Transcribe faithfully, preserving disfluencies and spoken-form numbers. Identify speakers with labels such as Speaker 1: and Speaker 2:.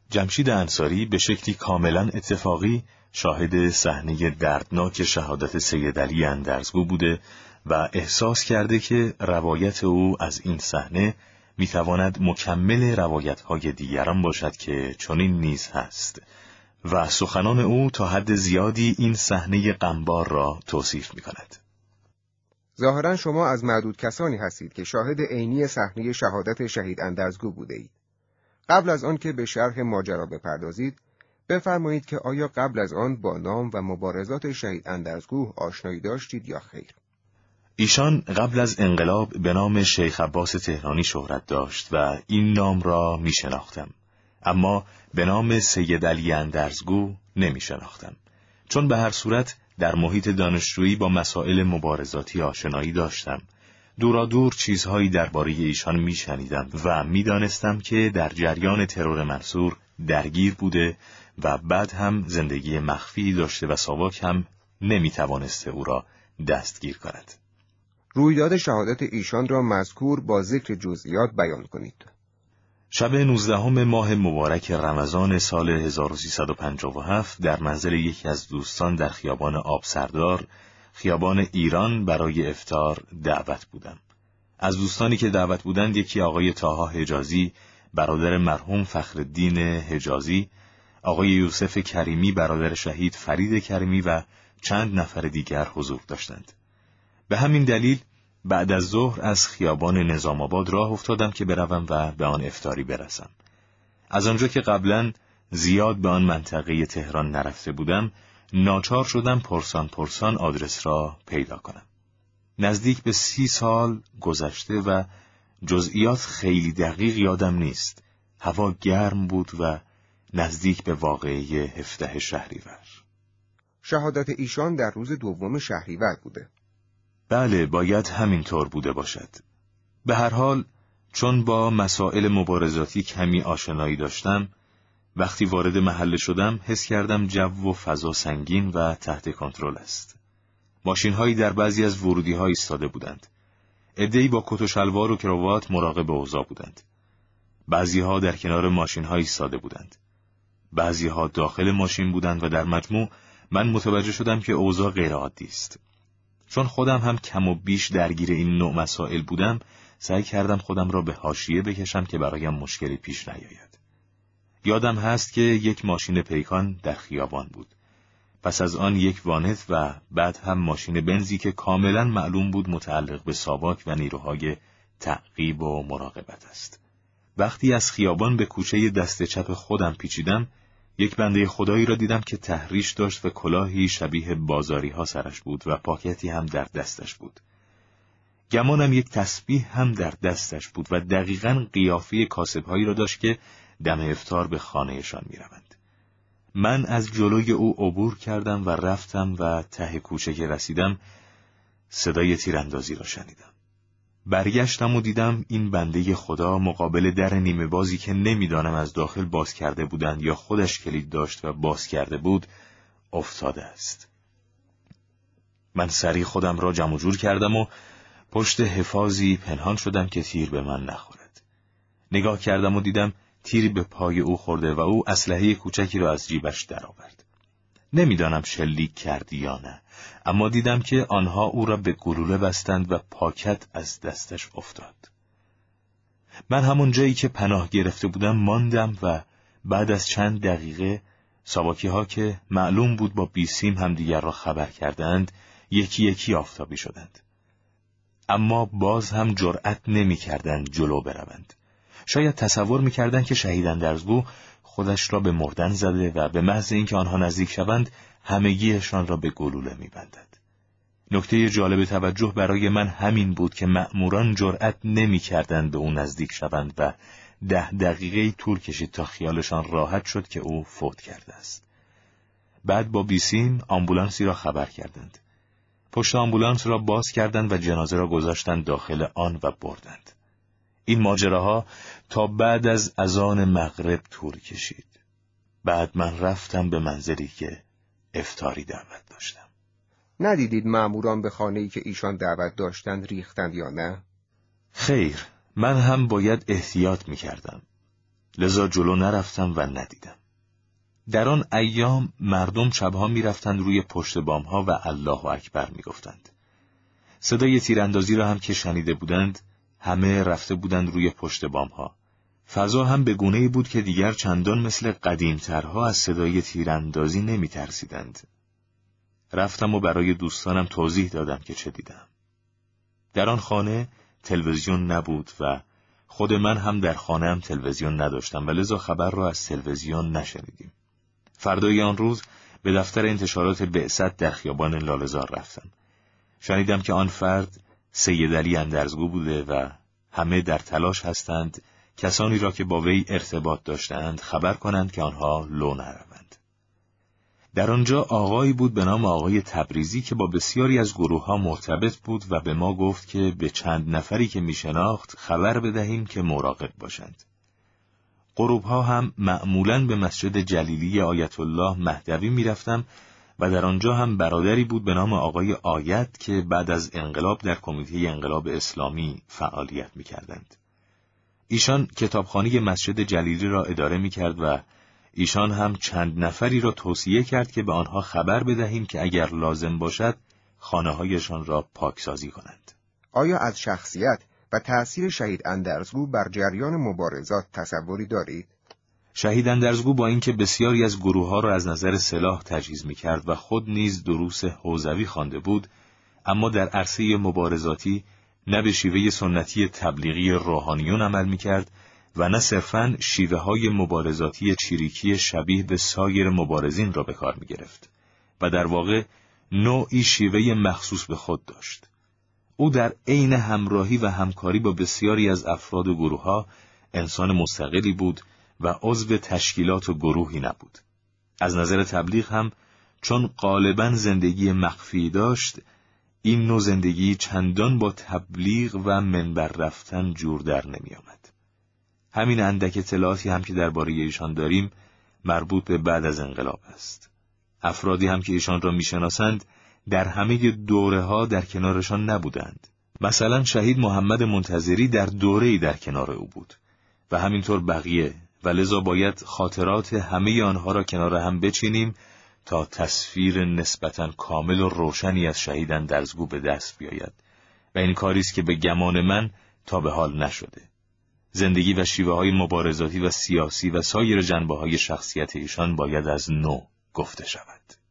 Speaker 1: جمشید انصاری به شکلی کاملا اتفاقی شاهد صحنه دردناک شهادت سید علی اندرزگو بوده و احساس کرده که روایت او از این صحنه میتواند مکمل روایت‌های دیگران باشد که چنین نیز هست و سخنان او تا حد زیادی این صحنه غمبار را توصیف می‌کند.
Speaker 2: ظاهراً شما از معدود کسانی هستید که شاهد عینی صحنه شهادت شهید اندرزگو بوده اید. قبل از آن که به شرح ماجرا بپردازید، بفرمایید که آیا قبل از آن با نام و مبارزات شهید اندرزگو آشنایی داشتید یا خیر؟
Speaker 1: ایشان قبل از انقلاب به نام شیخ عباس تهرانی شهرت داشت و این نام را می شناختم، اما به نام سید علی اندرزگو نمی شناختم، چون به هر صورت در محیط دانشجویی با مسائل مبارزاتی آشنایی داشتم. دورا دور چیزهایی درباره ایشان می شنیدم و می دانستم که در جریان ترور منصور درگیر بوده و بعد هم زندگی مخفی داشته و ساواک هم نمی توانسته او را دستگیر کند.
Speaker 2: رویداد شهادت ایشان را مذکور با ذکر جزئیات بیان کنید.
Speaker 1: شب نوزدهم ماه مبارک رمضان سال هزار و سیصد و پنجاه و هفت در منزل یکی از دوستان در خیابان آبسردار، خیابان ایران برای افطار دعوت بودم. از دوستانی که دعوت بودند یکی آقای طاها حجازی، برادر مرحوم فخرالدین حجازی، آقای یوسف کریمی برادر شهید فرید کریمی و چند نفر دیگر حضور داشتند. به همین دلیل بعد از ظهر از خیابان نظام آباد راه افتادم که بروم و به آن افطاری برسم. از آنجا که قبلا زیاد به آن منطقه تهران نرفته بودم، ناچار شدم پرسان پرسان آدرس را پیدا کنم. نزدیک به سی سال گذشته و جزئیات خیلی دقیق یادم نیست. هوا گرم بود و نزدیک به واقعه هفده شهریور.
Speaker 2: شهادت ایشان در روز دوم شهریور بوده.
Speaker 1: بله، باید همین طور بوده باشد. به هر حال چون با مسائل مبارزاتی کمی آشنایی داشتم، وقتی وارد محله شدم حس کردم جو و فضا سنگین و تحت کنترل است. ماشین‌هایی در بعضی از ورودی‌ها ایستاده بودند. عده‌ای با کت و شلوار و کراوات مراقب اوضاع بودند. بعضی‌ها در کنار ماشین‌ها ایستاده بودند. بعضی‌ها داخل ماشین بودند و در مجموع من متوجه شدم که اوضاع غیرعادی است. چون خودم هم کم و بیش درگیر این نوع مسائل بودم، سعی کردم خودم را به حاشیه بکشم که برایم مشکلی پیش نیاید. یادم هست که یک ماشین پیکان در خیابان بود. پس از آن یک وانت و بعد هم ماشین بنزی که کاملا معلوم بود متعلق به ساواک و نیروهای تعقیب و مراقبت است. وقتی از خیابان به کوچه دست چپ خودم پیچیدم، یک بنده خدایی را دیدم که تحریش داشت و کلاهی شبیه بازاری ها سرش بود و پاکتی هم در دستش بود. گمانم یک تسبیح هم در دستش بود و دقیقاً قیافه کاسب‌هایی را داشت که دم افطار به خانهشان می روند. من از جلوی او عبور کردم و رفتم و ته کوچه که رسیدم صدای تیراندازی را شنیدم. برگشتم و دیدم این بنده خدا مقابل در نیمه بازی که نمیدانم از داخل باز کرده بودند یا خودش کلید داشت و باز کرده بود افتاده است. من سریع خودم را جمع جور کردم و پشت حفاظی پنهان شدم که تیر به من نخورد. نگاه کردم و دیدم تیری به پای او خورده و او اسلحه کوچکی را از جیبش درآورد. نمیدانم شلیک کردی یا نه، اما دیدم که آنها او را به گلوله بستند و پاکت از دستش افتاد. من همون جایی که پناه گرفته بودم ماندم و بعد از چند دقیقه ساواکی ها که معلوم بود با بیسیم هم دیگر را خبر کردند یکی یکی آفتابی شدند. اما باز هم جرأت نمی کردند جلو بروند. شاید تصور می کردند که شهید اندرزگو خودش را به مردن زده و به محض اینکه آنها نزدیک شوند همگیشان را به گلوله می بندد. نکته جالب توجه برای من همین بود که مأموران جرأت نمی کردند به او نزدیک شوند و ده دقیقه طول کشید تا خیالشان راحت شد که او فوت کرده است. بعد با بیسیم آمبولانسی را خبر کردند. پشت آمبولانس را باز کردند و جنازه را گذاشتند داخل آن و بردند. این ماجراها تا بعد از اذان مغرب طول کشید. بعد من رفتم به منزلی که افطاری دعوت داشتم.
Speaker 2: ندیدید مأموران به خانه‌ای که ایشان دعوت داشتند ریختند یا نه؟
Speaker 1: خیر، من هم باید احتیاط می‌کردم. لذا جلو نرفتم و ندیدم. در آن ایام مردم شبها می رفتند روی پشت بامها و الله اکبر می گفتند. صدای تیراندازی را هم که شنیده بودند، همه رفته بودند روی پشت بامها. فضا هم به گونه‌ای بود که دیگر چندان مثل قدیمترها از صدای تیراندازی نمی ترسیدند. رفتم و برای دوستانم توضیح دادم که چه دیدم. در آن خانه تلویزیون نبود و خود من هم در خانه هم تلویزیون نداشتم و لذا خبر را از تلویزیون نشنیدیم. فردای آن روز به دفتر انتشارات بعثت در خیابان لاله‌زار رفتم. شنیدم که آن فرد سید علی اندرزگو بوده و همه در تلاش هستند کسانی را که با وی ارتباط داشتند خبر کنند که آنها لو نروند. در آنجا آقایی بود به نام آقای تبریزی که با بسیاری از گروه ها مرتبط بود و به ما گفت که به چند نفری که می شناخت خبر بدهیم که مراقب باشند. غروب ها هم معمولاً به مسجد جلیلی آیت الله مهدوی می رفتم و در آنجا هم برادری بود به نام آقای آیت که بعد از انقلاب در کمیته انقلاب اسلامی فعالیت می کردند. ایشان کتابخانه مسجد جلیلی را اداره می کرد و ایشان هم چند نفری را توصیه کرد که به آنها خبر بدهیم که اگر لازم باشد خانه‌هایشان را پاکسازی کنند.
Speaker 2: آیا از شخصیت و تأثیر شهید اندرزگو بر جریان مبارزات تصوری دارید؟
Speaker 1: شهید اندرزگو با اینکه بسیاری از گروه‌ها را از نظر سلاح تجهیز می‌کرد و خود نیز دروس حوزوی خوانده بود، اما در عرصه مبارزاتی نه به شیوه سنتی تبلیغی روحانیون عمل می‌کرد و نه صرفاً شیوه‌های مبارزاتی چریکی شبیه به سایر مبارزین را به کار می‌گرفت و در واقع نوعی شیوه مخصوص به خود داشت. او در عین همراهی و همکاری با بسیاری از افراد و گروه‌ها انسان مستقلی بود و عضو تشکیلات و گروهی نبود. از نظر تبلیغ هم چون غالباً زندگی مخفی داشت، این نوع زندگی چندان با تبلیغ و منبر رفتن جور در نمی آمد. همین اندک اطلاعاتی هم که درباره ایشان داریم مربوط به بعد از انقلاب است. افرادی هم که ایشان را میشناسند در همه دوره ها در کنارشان نبودند. مثلا شهید محمد منتظری در دوره‌ای در کنار او بود و همینطور بقیه، و لذا باید خاطرات همه آنها را کنار هم بچینیم تا تصویر نسبتاً کامل و روشنی از شهید اندرزگو به دست بیاید و این کاری است که به گمان من تا به حال نشده. زندگی و شیوه های مبارزاتی و سیاسی و سایر جنبه های شخصیت ایشان باید از نو گفته شود.